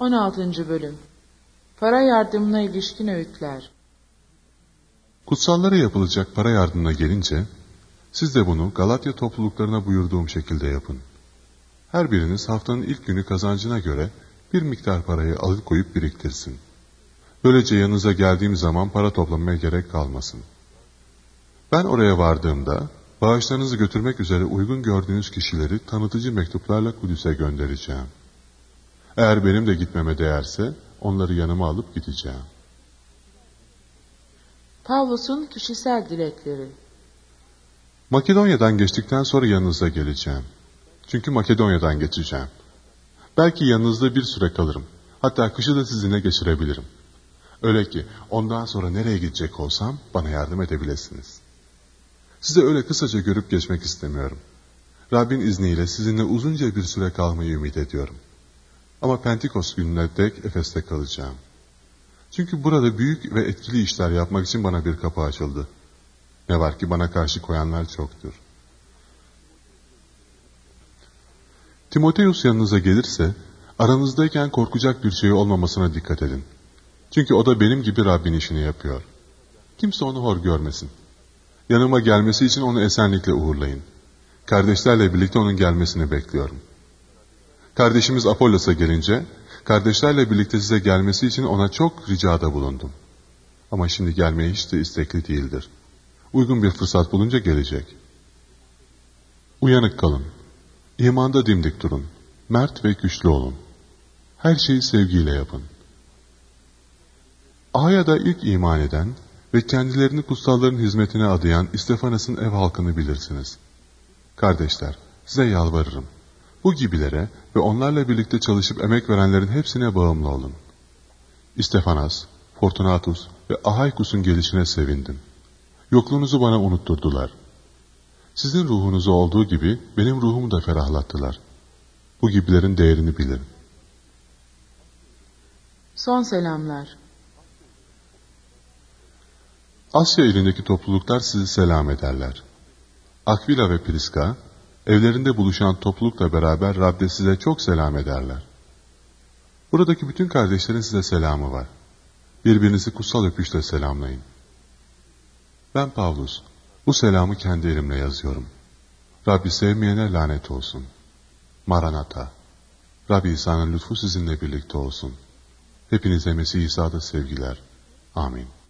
16. Bölüm. Para yardımına ilişkin öğütler. Kutsallara yapılacak para yardımına gelince, siz de bunu Galatya topluluklarına buyurduğum şekilde yapın. Her biriniz haftanın ilk günü kazancına göre bir miktar parayı alıkoyup biriktirsin. Böylece yanınıza geldiğim zaman para toplamaya gerek kalmasın. Ben oraya vardığımda, bağışlarınızı götürmek üzere uygun gördüğünüz kişileri tanıtıcı mektuplarla Kudüs'e göndereceğim. Eğer benim de gitmeme değerse, onları yanıma alıp gideceğim. Pavlus'un kişisel dilekleri. Makedonya'dan geçtikten sonra yanınıza geleceğim. Çünkü Makedonya'dan geçeceğim. Belki yanınızda bir süre kalırım. Hatta kışı da sizinle geçirebilirim. Öyle ki ondan sonra nereye gidecek olsam bana yardım edebilirsiniz. Size öyle kısaca görüp geçmek istemiyorum. Rabbin izniyle sizinle uzunca bir süre kalmayı ümit ediyorum. Ama Pentekost gününe dek Efes'te kalacağım. Çünkü burada büyük ve etkili işler yapmak için bana bir kapı açıldı. Ne var ki bana karşı koyanlar çoktur. Timoteus yanınıza gelirse, aranızdayken korkacak bir şey olmamasına dikkat edin. Çünkü o da benim gibi Rabbin işini yapıyor. Kimse onu hor görmesin. Yanıma gelmesi için onu esenlikle uğurlayın. Kardeşlerle birlikte onun gelmesini bekliyorum. Kardeşimiz Apollos'a gelince, kardeşlerle birlikte size gelmesi için ona çok ricada bulundum. Ama şimdi gelmeye hiç de istekli değildir. Uygun bir fırsat bulunca gelecek. Uyanık kalın. İmanda dimdik durun. Mert ve güçlü olun. Her şeyi sevgiyle yapın. Ahaya'da ilk iman eden ve kendilerini kutsalların hizmetine adayan İstefanas'ın ev halkını bilirsiniz. Kardeşler, size yalvarırım. Bu gibilere ve onlarla birlikte çalışıp emek verenlerin hepsine bağımlı olun. İstefanas, Fortunatus ve Ahaykus'un gelişine sevindim. Yokluğunuzu bana unutturdular. Sizin ruhunuzu olduğu gibi benim ruhumu da ferahlattılar. Bu gibilerin değerini bilin. Son selamlar. Asya ilindeki topluluklar sizi selam ederler. Akvila ve Priska, evlerinde buluşan toplulukla beraber Rab'de size çok selam ederler. Buradaki bütün kardeşlerin size selamı var. Birbirinizi kutsal öpüşle selamlayın. Ben Pavlus, bu selamı kendi elimle yazıyorum. Rabbi sevmeyene lanet olsun. Maranata. Rabbi İsa'nın lütfu sizinle birlikte olsun. Hepinize Mesih İsa'da sevgiler. Amin.